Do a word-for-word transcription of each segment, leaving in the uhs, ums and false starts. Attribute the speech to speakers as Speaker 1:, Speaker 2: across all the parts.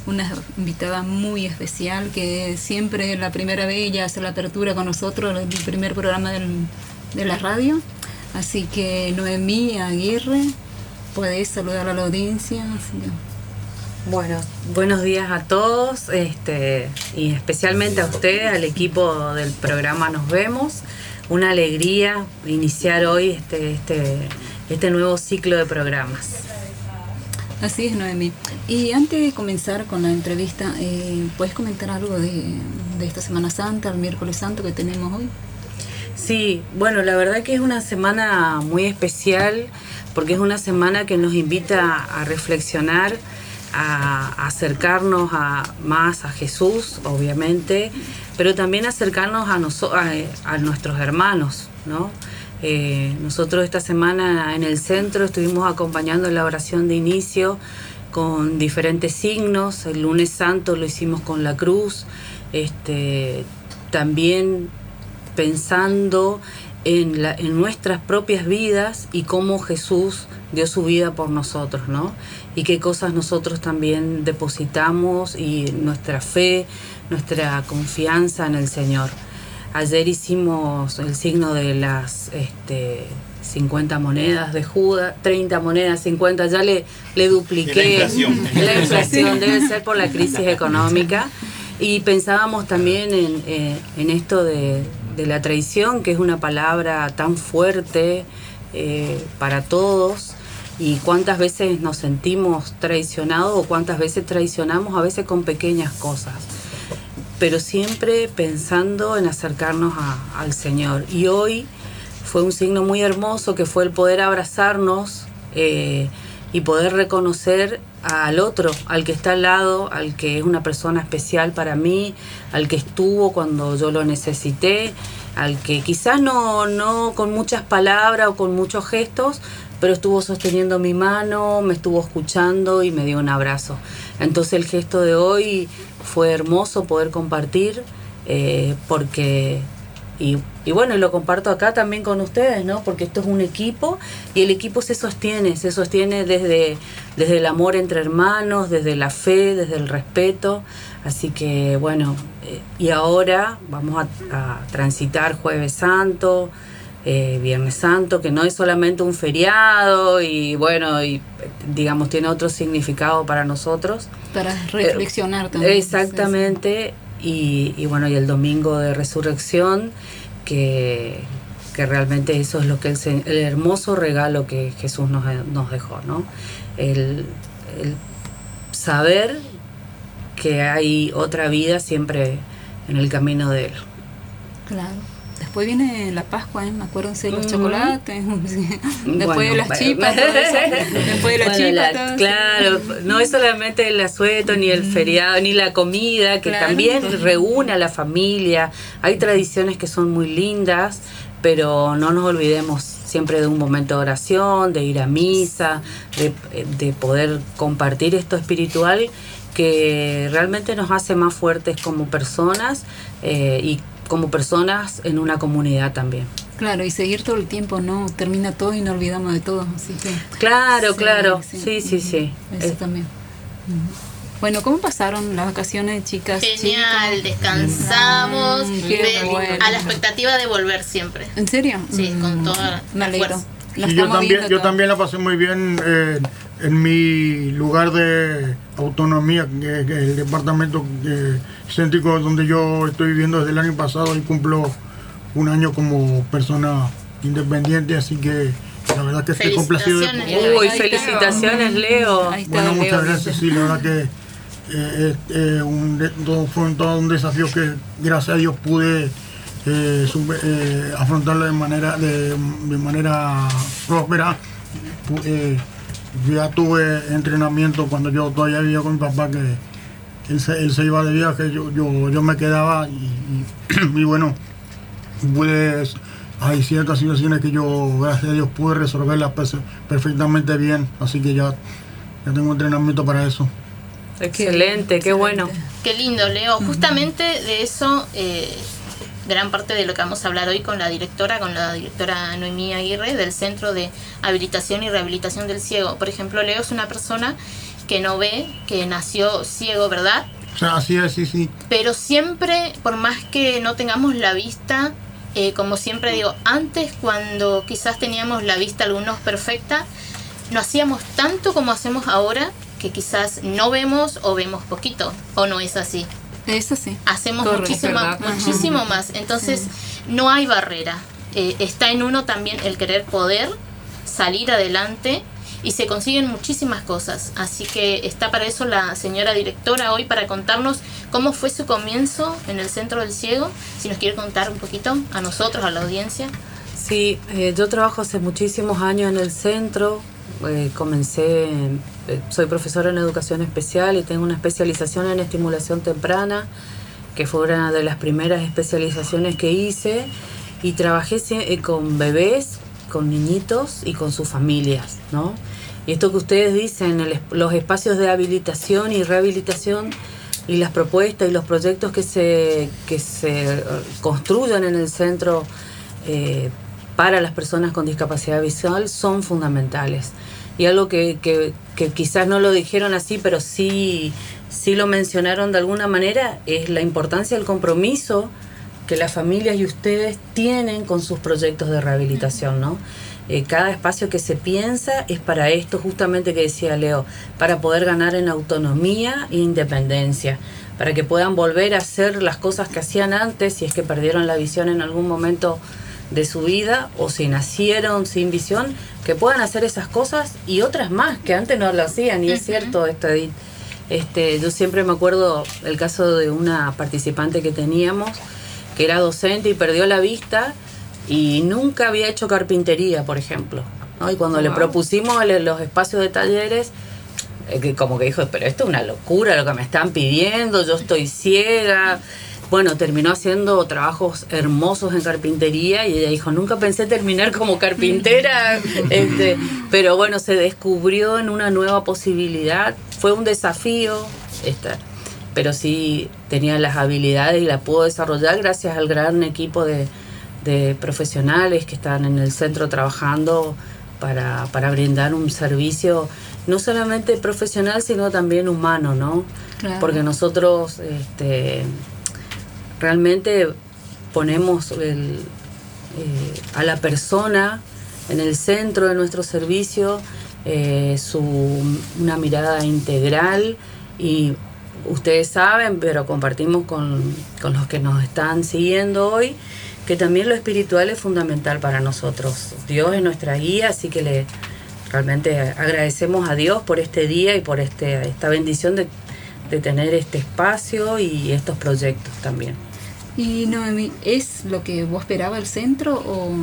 Speaker 1: una invitada muy especial que siempre la primera vez ella hace la apertura con nosotros, el primer programa del, de la radio. Así que Noemí Aguirre, podéis saludar a la audiencia. Así que...
Speaker 2: Bueno, buenos días a todos, este, y especialmente a ustedes, al equipo del programa Nos Vemos. Una alegría iniciar hoy este, este, este nuevo ciclo de programas.
Speaker 1: Así es, Noemí. Y antes de comenzar con la entrevista, eh, ¿puedes comentar algo de, de esta Semana Santa, el miércoles santo que tenemos hoy?
Speaker 2: Sí, bueno, la verdad que es una semana muy especial porque es una semana que nos invita a reflexionar, a acercarnos a, más a Jesús, obviamente, pero también acercarnos a, noso- a, a nuestros hermanos, ¿no? Eh, nosotros esta semana en el centro estuvimos acompañando la oración de inicio con diferentes signos. El lunes santo lo hicimos con la cruz, este, también pensando en, la, en nuestras propias vidas y cómo Jesús dio su vida por nosotros, ¿no? Y qué cosas nosotros también depositamos y nuestra fe, nuestra confianza en el Señor. Ayer hicimos el signo de las este, cincuenta monedas de Judas, treinta monedas, cincuenta, ya le, le dupliqué.
Speaker 3: La inflación.
Speaker 2: La inflación debe ser por la crisis económica. Y pensábamos también en, eh, en esto de, de la traición, que es una palabra tan fuerte eh, para todos. Y cuántas veces nos sentimos traicionados o cuántas veces traicionamos, a veces con pequeñas cosas. Pero siempre pensando en acercarnos a, al Señor. Y hoy fue un signo muy hermoso que fue el poder abrazarnos eh, y poder reconocer al otro, al que está al lado, al que es una persona especial para mí, al que estuvo cuando yo lo necesité, al que quizás no, no con muchas palabras o con muchos gestos, pero estuvo sosteniendo mi mano, me estuvo escuchando y me dio un abrazo. Entonces el gesto de hoy fue hermoso poder compartir, eh, porque, y, y bueno, y lo comparto acá también con ustedes, ¿no? Porque esto es un equipo y el equipo se sostiene, se sostiene desde, desde el amor entre hermanos, desde la fe, desde el respeto. Así que bueno, eh, y ahora vamos a, a transitar Jueves Santo, Eh, Viernes Santo, que no es solamente un feriado y bueno, y digamos tiene otro significado para nosotros.
Speaker 1: Para reflexionar también.
Speaker 2: Exactamente, y, y bueno, y el domingo de resurrección, que, que realmente eso es lo que el, el hermoso regalo que Jesús nos, nos dejó, ¿no? El, el saber que hay otra vida siempre en el camino de Él.
Speaker 1: Claro. Después viene la Pascua, ¿eh? Me acuerdo de los
Speaker 2: Mm.
Speaker 1: chocolates, después
Speaker 2: Bueno,
Speaker 1: de las
Speaker 2: bueno.
Speaker 1: chipas, todo eso. Después de las
Speaker 2: Bueno,
Speaker 1: chipas,
Speaker 2: la-
Speaker 1: todo
Speaker 2: claro,
Speaker 1: eso.
Speaker 2: no es solamente el asueto, ni el feriado, ni la comida, que
Speaker 1: Claro.
Speaker 2: también reúne a la familia. Hay tradiciones que son muy lindas, pero no nos olvidemos siempre de un momento de oración, de ir a misa, de, de poder compartir esto espiritual que realmente nos hace más fuertes como personas eh, y como personas en una comunidad también.
Speaker 1: Claro, y seguir todo el tiempo, ¿no? Termina todo y no olvidamos de todo, así que...
Speaker 2: Claro,
Speaker 1: Sí,
Speaker 2: claro,
Speaker 1: sí.
Speaker 2: sí, sí, sí.
Speaker 1: Eso
Speaker 2: Eh,
Speaker 1: también. Bueno, ¿cómo pasaron las vacaciones, chicas?
Speaker 4: Genial,
Speaker 1: chicos?
Speaker 4: descansamos,
Speaker 1: Mm, qué
Speaker 4: de-
Speaker 1: bueno.
Speaker 4: a la expectativa de volver siempre.
Speaker 1: ¿En serio?
Speaker 4: Sí, con toda
Speaker 1: Me
Speaker 4: la
Speaker 1: alegro.
Speaker 4: fuerza.
Speaker 1: La
Speaker 3: Sí, yo
Speaker 1: estamos
Speaker 3: también,
Speaker 1: viendo
Speaker 3: yo
Speaker 1: todo.
Speaker 3: también la pasé muy bien eh, en mi lugar de autonomía, que, que el departamento eh, céntrico donde yo estoy viviendo desde el año pasado y cumplo un año como persona independiente, así que la verdad que estoy complacido. De,
Speaker 4: Felicitaciones.
Speaker 2: Uy,
Speaker 1: Ahí está.
Speaker 2: felicitaciones, Leo.
Speaker 1: Ahí está,
Speaker 3: bueno,
Speaker 1: Leo,
Speaker 3: muchas gracias,
Speaker 1: dice.
Speaker 3: sí, la verdad que eh, eh, un, de- todo, fue un- todo un desafío que gracias a Dios pude eh, sub- eh, afrontarlo de manera, de, de manera próspera. Pu- eh, ya tuve entrenamiento cuando yo todavía vivía con mi papá, que él se, él se iba de viaje, yo, yo, yo me quedaba y, y, y bueno, pues hay ciertas situaciones que yo, gracias a Dios, pude resolverlas pues, perfectamente bien, así que ya, ya tengo entrenamiento para eso.
Speaker 2: Excelente, qué bueno.
Speaker 4: Qué lindo, Leo. Justamente de eso, eh, gran parte de lo que vamos a hablar hoy con la directora, con la directora Noemí Aguirre, del Centro de Habilitación y Rehabilitación del Ciego. Por ejemplo, Leo es una persona que no ve, que nació ciego, ¿verdad?
Speaker 3: O sea, así es, sí, sí.
Speaker 4: Pero siempre, por más que no tengamos la vista, eh, como siempre digo, antes cuando quizás teníamos la vista algunos perfecta, no hacíamos tanto como hacemos ahora, que quizás no vemos o vemos poquito, o no es así.
Speaker 1: Es así.
Speaker 4: Hacemos
Speaker 1: Correcto,
Speaker 4: muchísimo,
Speaker 1: ¿verdad?
Speaker 4: muchísimo
Speaker 1: Ajá.
Speaker 4: más. Entonces,
Speaker 1: Sí.
Speaker 4: no hay barrera. Eh, está en uno también el querer poder salir adelante y se consiguen muchísimas cosas. Así que está para eso la señora directora hoy, para contarnos cómo fue su comienzo en el Centro del Ciego. Si nos quiere contar un poquito a nosotros, a la audiencia.
Speaker 2: Sí, eh, yo trabajo hace muchísimos años en el centro. Eh, comencé, en- eh, soy profesora en educación especial y tengo una especialización en estimulación temprana, que fue una de las primeras especializaciones que hice, y trabajé sie- eh, con bebés, con niñitos y con sus familias, ¿no? Y esto que ustedes dicen, el es- los espacios de habilitación y rehabilitación y las propuestas y los proyectos que se, que se eh, construyen en el centro eh, para las personas con discapacidad visual son fundamentales. Y algo que, que, que quizás no lo dijeron así, pero sí, sí lo mencionaron de alguna manera, es la importancia del compromiso que las familias y ustedes tienen con sus proyectos de rehabilitación, ¿no? Eh, cada espacio que se piensa es para esto, justamente que decía Leo, para poder ganar en autonomía e independencia, para que puedan volver a hacer las cosas que hacían antes, si es que perdieron la visión en algún momento de su vida, o si nacieron sin visión, que puedan hacer esas cosas y otras más que antes no lo hacían. Y es cierto esto, Edith. Este, yo siempre me acuerdo el caso de una participante que teníamos, que era docente y perdió la vista y nunca había hecho carpintería, por ejemplo, ¿no? Y cuando
Speaker 1: Wow.
Speaker 2: le propusimos el- los espacios de talleres, eh, que como que dijo, pero esto es una locura lo que me están pidiendo, yo estoy ciega. Bueno, terminó haciendo trabajos hermosos en carpintería y ella dijo, nunca pensé terminar como carpintera, este, pero bueno, se descubrió en una nueva posibilidad. Fue un desafío, esta, pero sí tenía las habilidades y la pudo desarrollar gracias al gran equipo de, de profesionales que están en el centro trabajando para, para brindar un servicio no solamente profesional, sino también humano, ¿no?
Speaker 1: Claro.
Speaker 2: Porque nosotros este, realmente ponemos el, eh, a la persona en el centro de nuestro servicio, eh, su, una mirada integral, y ustedes saben, pero compartimos con, con los que nos están siguiendo hoy, que también lo espiritual es fundamental para nosotros. Dios es nuestra guía, así que le realmente agradecemos a Dios por este día y por este, esta bendición de, de tener este espacio y estos proyectos también.
Speaker 1: Y Noemí, ¿es lo que vos esperaba el centro o...?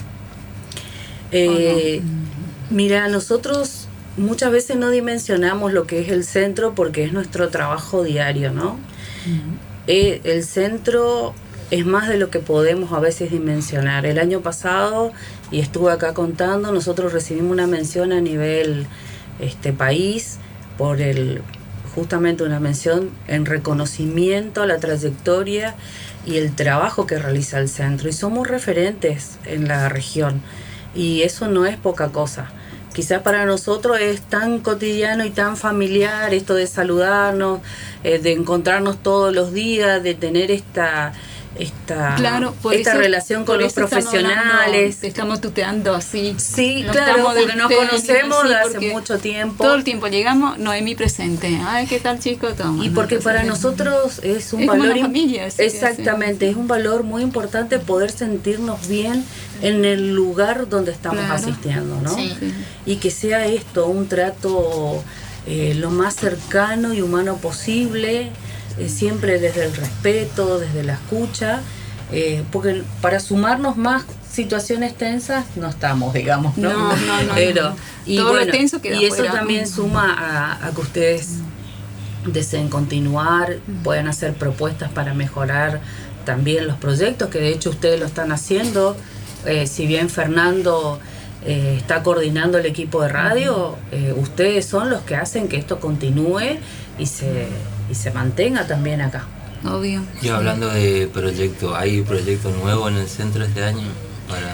Speaker 2: Eh, mira, nosotros muchas veces no dimensionamos lo que es el centro porque es nuestro trabajo diario, ¿no? Uh-huh. Eh, el centro es más de lo que podemos a veces dimensionar. El año pasado, y estuve acá contando, nosotros recibimos una mención a nivel este país por el justamente una mención en reconocimiento a la trayectoria y el trabajo que realiza el centro, y somos referentes en la región, y eso no es poca cosa. Quizás para nosotros es tan cotidiano y tan familiar esto de saludarnos, eh, de encontrarnos todos los días, de tener esta esta,
Speaker 1: claro, por
Speaker 2: esta
Speaker 1: eso,
Speaker 2: relación con los profesionales.
Speaker 1: Hablando, te estamos tuteando así.
Speaker 2: Sí, nos claro, porque nos conocemos sí, de hace mucho tiempo.
Speaker 1: Todo el tiempo llegamos, Noemí presente. Ay, ¿qué tal, chico? Toma,
Speaker 2: y porque
Speaker 1: no,
Speaker 2: para nosotros es un
Speaker 1: es
Speaker 2: valor...
Speaker 1: Una familia,
Speaker 2: exactamente,
Speaker 1: sí.
Speaker 2: Es un valor muy importante poder sentirnos bien en el lugar donde estamos claro. asistiendo, ¿no?
Speaker 4: Sí.
Speaker 2: Y que sea esto, un trato eh, lo más cercano y humano posible, Eh, siempre desde el respeto, desde la escucha, eh, porque para sumarnos más situaciones tensas no estamos, digamos, ¿no?
Speaker 1: No, no, no.
Speaker 2: Pero,
Speaker 1: no.
Speaker 2: Y,
Speaker 1: Todo
Speaker 2: bueno,
Speaker 1: lo tenso queda
Speaker 2: y eso
Speaker 1: fuera.
Speaker 2: también suma a, a que ustedes deseen continuar, puedan hacer propuestas para mejorar también los proyectos, que de hecho ustedes lo están haciendo. Eh, si bien Fernando eh, está coordinando el equipo de radio, eh, ustedes son los que hacen que esto continúe y se... y se mantenga también acá.
Speaker 1: Obvio.
Speaker 5: Y hablando de proyecto, ¿hay proyecto nuevo en el centro este año para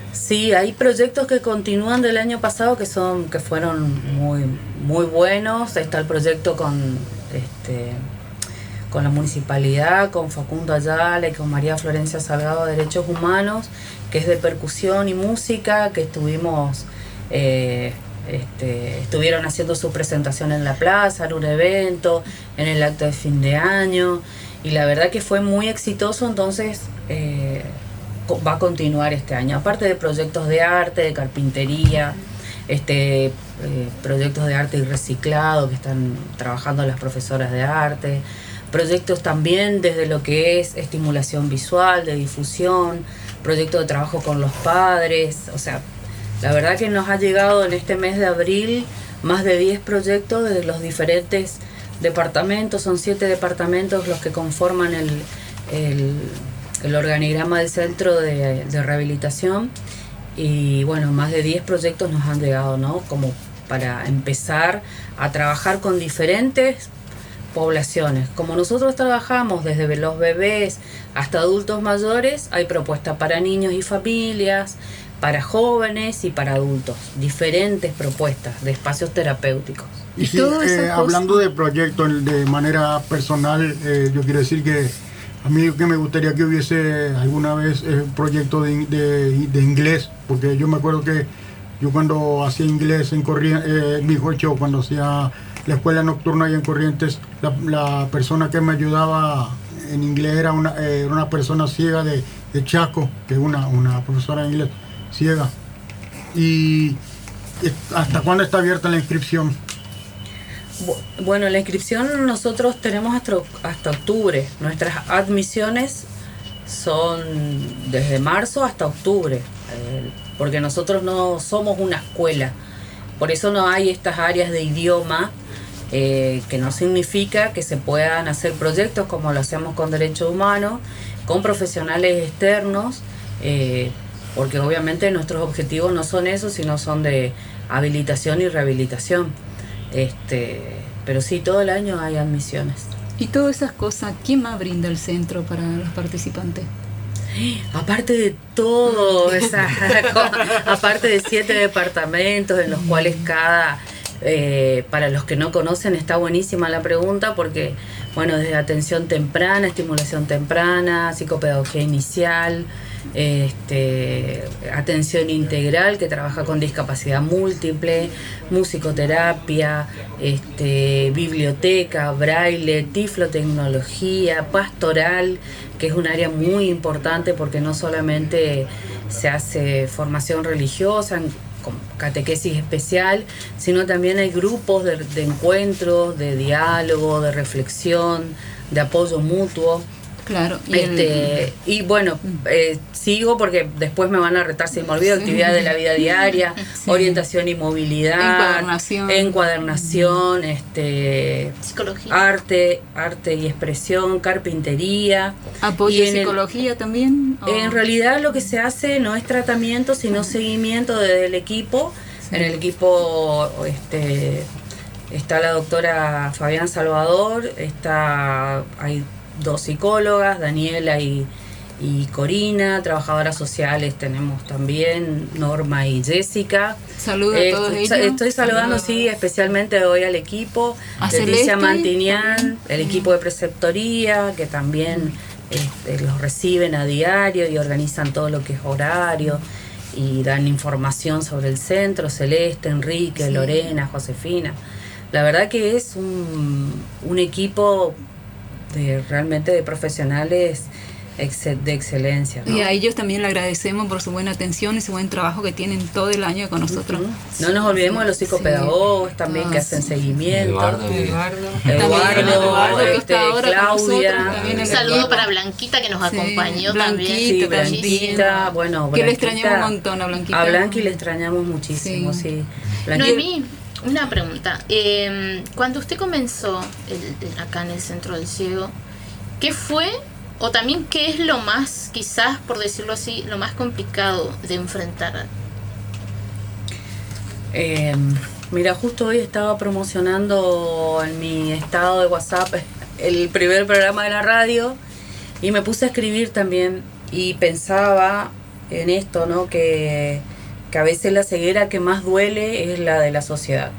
Speaker 2: Sí, hay proyectos que continúan del año pasado que son que fueron muy muy buenos. Está el proyecto con este con la municipalidad, con Facundo Ayala y con María Florencia Salgado de Derechos Humanos, que es de percusión y música, que estuvimos eh, este, estuvieron haciendo su presentación en la plaza, en un evento, en el acto de fin de año, y la verdad que fue muy exitoso. Entonces eh, va a continuar este año, aparte de proyectos de arte, de carpintería, este eh, proyectos de arte y reciclado que están trabajando las profesoras de arte, proyectos también desde lo que es estimulación visual, de difusión, proyectos de trabajo con los padres. O sea, la verdad que nos ha llegado en este mes de abril más de diez proyectos de los diferentes departamentos. Son siete departamentos los que conforman el, el, el organigrama del centro de, de rehabilitación, y bueno, más de diez proyectos nos han llegado, ¿no? Como para empezar a trabajar con diferentes poblaciones. Como nosotros trabajamos desde los bebés hasta adultos mayores, hay propuestas para niños y familias, para jóvenes y para adultos, diferentes propuestas de espacios terapéuticos.
Speaker 3: Y sí, eh, hablando de proyectos de manera personal, eh, yo quiero decir que a mí que me gustaría que hubiese alguna vez un eh, proyecto de, de, de inglés, porque yo me acuerdo que yo cuando hacía inglés en Corrientes, eh, mejor dicho, cuando hacía la escuela nocturna y en Corrientes, la, la persona que me ayudaba en inglés era una, eh, una persona ciega de, de Chaco, que es una, una profesora de inglés ciega. ¿Y hasta cuándo está abierta la inscripción?
Speaker 2: Bueno, la inscripción nosotros tenemos hasta, hasta octubre. Nuestras admisiones son desde marzo hasta octubre, eh, porque nosotros no somos una escuela. Por eso no hay estas áreas de idioma, eh, que no significa que se puedan hacer proyectos como lo hacemos con Derechos Humanos, con profesionales externos, eh, porque obviamente nuestros objetivos no son esos, sino son de habilitación y rehabilitación. Este, pero sí, todo el año hay admisiones.
Speaker 1: Y todas esas cosas, ¿quién más brinda el centro para los participantes?
Speaker 2: Aparte de todo, esa, aparte de siete departamentos en los cuales cada, eh, para los que no conocen, está buenísima la pregunta, porque bueno, desde atención temprana, estimulación temprana, psicopedagogía inicial, este, atención integral que trabaja con discapacidad múltiple, musicoterapia, este, biblioteca, braille, tiflotecnología, pastoral, que es un área muy importante porque no solamente se hace formación religiosa con catequesis especial, sino también hay grupos de, de encuentros, de diálogo, de reflexión, de apoyo mutuo.
Speaker 1: Claro.
Speaker 2: Y, este, el... y bueno, eh, sigo porque después me van a retar si me olvido. Sí. Actividad de la vida diaria, sí. Orientación y movilidad,
Speaker 1: encuadernación,
Speaker 2: encuadernación, este,
Speaker 4: psicología,
Speaker 2: arte, arte y expresión, carpintería.
Speaker 1: Apoyo y psicología el, también.
Speaker 2: ¿O? En realidad lo que se hace no es tratamiento, sino seguimiento desde el equipo. Sí. En el equipo este, está la doctora Fabián Salvador, está hay dos psicólogas, Daniela y, y Corina, trabajadoras sociales tenemos también, Norma y Jessica.
Speaker 1: Saludos eh, a todos ellos.
Speaker 2: Estoy saludando, Saludos. sí, especialmente hoy al equipo, a Leticia Mantinian, también. El equipo de preceptoría, que también este, los reciben a diario y organizan todo lo que es horario y dan información sobre el centro, Celeste, Enrique, sí. Lorena, Josefina. La verdad que es un, un equipo de realmente de profesionales de excelencia, ¿no?
Speaker 1: Y a ellos también le agradecemos por su buena atención y su buen trabajo que tienen todo el año con nosotros.
Speaker 2: Uh-huh. No nos olvidemos sí. de los psicopedagogos sí. también ah, que hacen sí. seguimiento.
Speaker 5: Eduardo,
Speaker 2: Eduardo,
Speaker 1: Eduardo,
Speaker 2: Eduardo este, Claudia.
Speaker 4: Un saludo para Blanquita que nos sí. acompañó
Speaker 1: Blanquita,
Speaker 4: también.
Speaker 2: Sí, Blanquita, bueno, Blanquita,
Speaker 1: que le extrañamos un montón a Blanquita.
Speaker 2: A Blanqui le extrañamos muchísimo, sí. sí.
Speaker 4: Noemí, una pregunta. Eh, cuando usted comenzó el, el, acá en el Centro del Ciego, ¿qué fue o también qué es lo más, quizás por decirlo así, lo más complicado de enfrentar?
Speaker 2: Eh, mira, justo hoy estaba promocionando en mi estado de WhatsApp el primer programa de la radio y me puse a escribir también y pensaba en esto, ¿no? Que, que a veces la ceguera que más duele es la de la sociedad.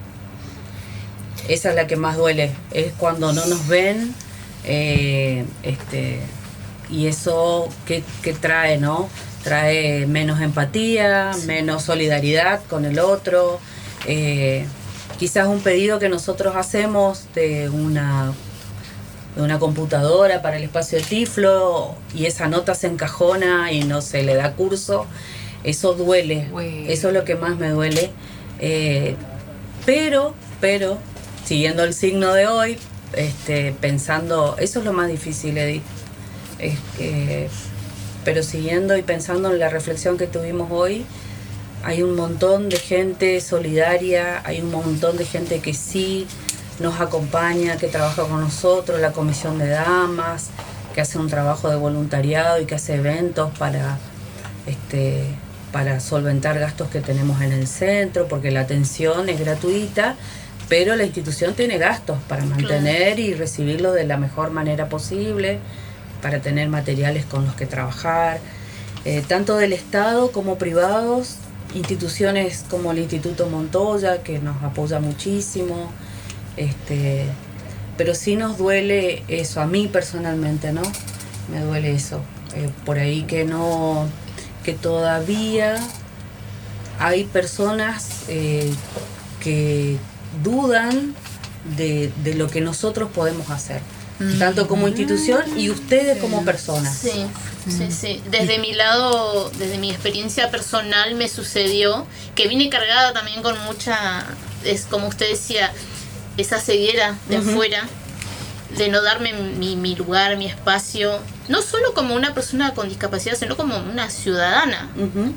Speaker 2: Esa es la que más duele, es cuando no nos ven, eh, este, y eso que, que trae, ¿no? Trae menos empatía, sí. menos solidaridad con el otro. Eh, quizás un pedido que nosotros hacemos de una, de una computadora para el espacio de Tiflo y esa nota se encajona y no se le da curso, eso duele, Uy. Eso es lo que más me duele. Eh, pero, pero, siguiendo el signo de hoy, este, pensando, eso es lo más difícil, Edith. Es que, pero siguiendo y pensando en la reflexión que tuvimos hoy, hay un montón de gente solidaria, hay un montón de gente que sí nos acompaña, que trabaja con nosotros, la comisión de damas, que hace un trabajo de voluntariado y que hace eventos para, este, para solventar gastos que tenemos en el centro, porque la atención es gratuita, pero la institución tiene gastos para mantener y recibirlo de la mejor manera posible, para tener materiales con los que trabajar, eh, tanto del Estado como privados, instituciones como el Instituto Montoya, que nos apoya muchísimo, este, pero sí nos duele eso, a mí personalmente, ¿no? Me duele eso, eh, por ahí que no, que todavía hay personas eh, que dudan de, de lo que nosotros podemos hacer. Tanto como institución y ustedes sí. como personas.
Speaker 4: Sí, sí, sí. Desde mi lado, desde mi experiencia personal me sucedió que vine cargada también con mucha, es como usted decía, esa ceguera de uh-huh. afuera, de no darme mi, mi lugar, mi espacio, no solo como una persona con discapacidad, sino como una ciudadana. Uh-huh.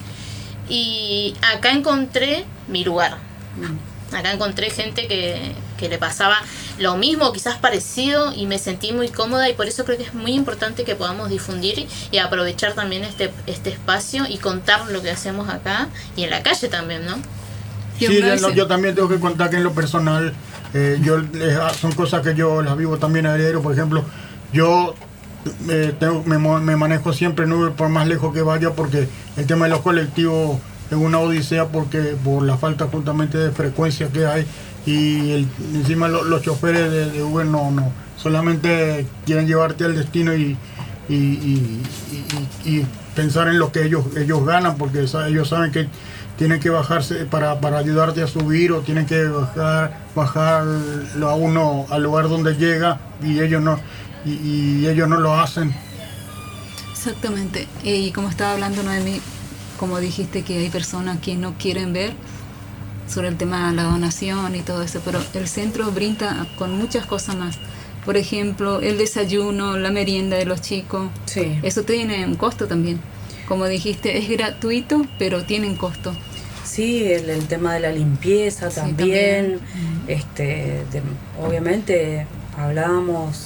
Speaker 4: Y acá encontré mi lugar. Uh-huh. Acá encontré gente que, que le pasaba lo mismo, quizás parecido, y me sentí muy cómoda, y por eso creo que es muy importante que podamos difundir y aprovechar también este, este espacio y contar lo que hacemos acá y en la calle también, ¿no?
Speaker 3: Sí, no, yo también tengo que contar que en lo personal, eh, yo eh, son cosas que yo las vivo también a diario. Por ejemplo, yo eh, tengo, me, me manejo siempre en Uber por más lejos que vaya, porque el tema de los colectivos es una odisea, porque por la falta justamente de frecuencia que hay, y el, encima lo, los choferes de, de Uber no, no solamente quieren llevarte al destino y, y, y, y, y pensar en lo que ellos ellos ganan, porque ellos saben que tienen que bajarse para, para ayudarte a subir, o tienen que bajar bajarlo a uno al lugar donde llega, y ellos no y, y ellos no lo hacen.
Speaker 1: Exactamente. Y como estaba hablando Noemí, como dijiste que hay personas que no quieren ver sobre el tema de la donación y todo eso, pero el centro brinda con muchas cosas más. Por ejemplo, el desayuno, la merienda de los chicos,
Speaker 2: sí. Eso
Speaker 1: tiene un costo también. Como dijiste, es gratuito, pero tiene un costo.
Speaker 2: Sí, el, el tema de la limpieza también, sí, también. Este, de, obviamente hablábamos,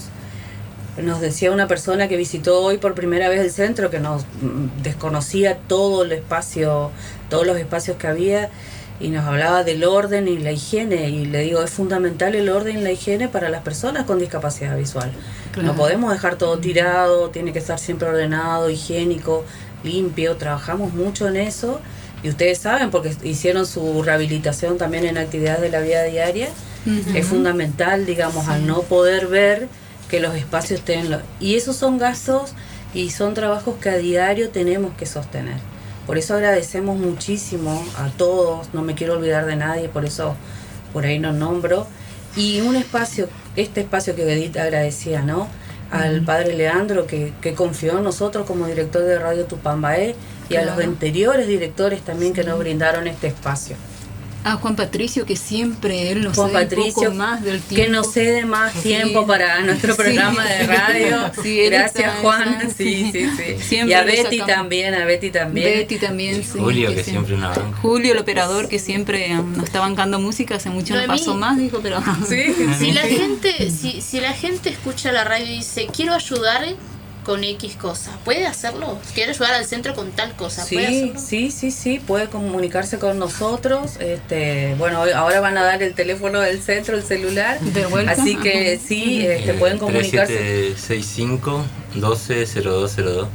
Speaker 2: nos decía una persona que visitó hoy por primera vez el centro, que nos desconocía todo el espacio, todos los espacios que había, y nos hablaba del orden y la higiene, y le digo, es fundamental el orden y la higiene para las personas con discapacidad visual. Claro. No podemos dejar todo tirado, tiene que estar siempre ordenado, higiénico, limpio. Trabajamos mucho en eso, y ustedes saben, porque hicieron su rehabilitación también en actividades de la vida diaria. Uh-huh. Es fundamental, digamos, sí. al no poder ver, que los espacios estén... Y esos son gastos y son trabajos que a diario tenemos que sostener. Por eso agradecemos muchísimo a todos, no me quiero olvidar de nadie, por eso por ahí nos nombro. Y un espacio, este espacio que Edith agradecía, ¿no? Al uh-huh. padre Leandro, que, que confió en nosotros como director de Radio Tupambaé, y claro. a los anteriores directores también, sí. que nos brindaron este espacio.
Speaker 1: A Juan Patricio, que siempre él nos
Speaker 2: Juan
Speaker 1: cede
Speaker 2: Patricio,
Speaker 1: un poco más del tiempo.
Speaker 2: Que nos cede más sí. tiempo para nuestro programa sí. de radio. Sí, gracias, Juan. Esa, sí, sí, sí. sí. Y a Betty también, a Betty también.
Speaker 1: Betty también, sí.
Speaker 5: Julio, que, que siempre una banca.
Speaker 1: Julio, el operador, que siempre nos está bancando música, hace mucho no pasó más, dijo, pero...
Speaker 4: Sí. Si la gente, si, si la gente escucha la radio y dice, quiero ayudar con X cosa, ¿puede hacerlo? ¿Quiere ayudar al centro con tal cosa? ¿Puede
Speaker 2: sí,
Speaker 4: hacerlo?
Speaker 2: sí, sí, sí, puede comunicarse con nosotros. Este, bueno, ahora van a dar el teléfono del centro, el celular,
Speaker 1: de vuelta.
Speaker 2: Así que sí, este, pueden comunicarse.
Speaker 5: tres siete seis cinco, uno dos cero dos cero dos.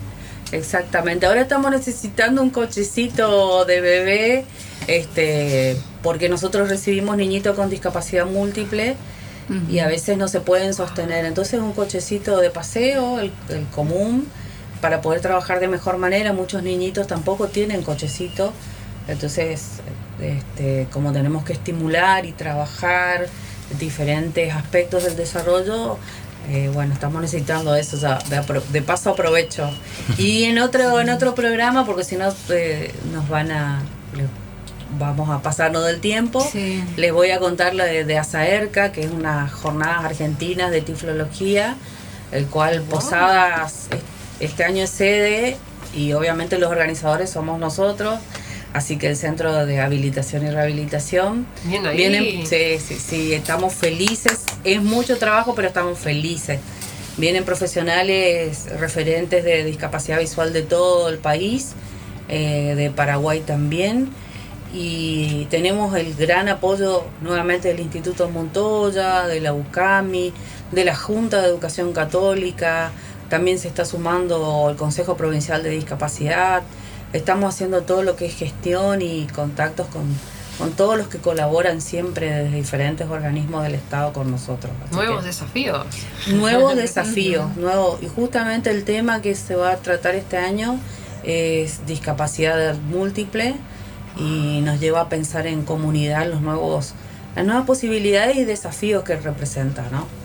Speaker 2: exactamente. Ahora estamos necesitando un cochecito de bebé, este, porque nosotros recibimos niñitos con discapacidad múltiple uh-huh. y a veces no se pueden sostener. Entonces un cochecito de paseo, el, el común, para poder trabajar de mejor manera. Muchos niñitos tampoco tienen cochecito, entonces este, como tenemos que estimular y trabajar diferentes aspectos del desarrollo, eh, bueno, estamos necesitando eso, o sea, de, de paso aprovecho. Y en otro en otro programa, porque si no eh, nos van a vamos a pasarnos del tiempo, sí. les voy a contar la de, de Asaerca, que es una jornada argentina de tiflología, el cual wow. Posadas este año es sede y obviamente los organizadores somos nosotros, así que el Centro de Habilitación y Rehabilitación.
Speaker 5: Bien ahí.
Speaker 2: Vienen, sí, sí, sí, estamos felices, es mucho trabajo, pero estamos felices. Vienen profesionales referentes de discapacidad visual de todo el país, eh, de Paraguay también, y tenemos el gran apoyo nuevamente del Instituto Montoya, de la UCAMI, de la Junta de Educación Católica. También se está sumando el Consejo Provincial de Discapacidad. Estamos haciendo todo lo que es gestión y contactos con, con todos los que colaboran siempre desde diferentes organismos del Estado con nosotros. Así
Speaker 5: nuevos desafíos.
Speaker 2: Nuevos desafíos. nuevos, y justamente el tema que se va a tratar este año es discapacidad múltiple y nos lleva a pensar en comunidad los nuevos, las nuevas posibilidades y desafíos que representa, ¿no?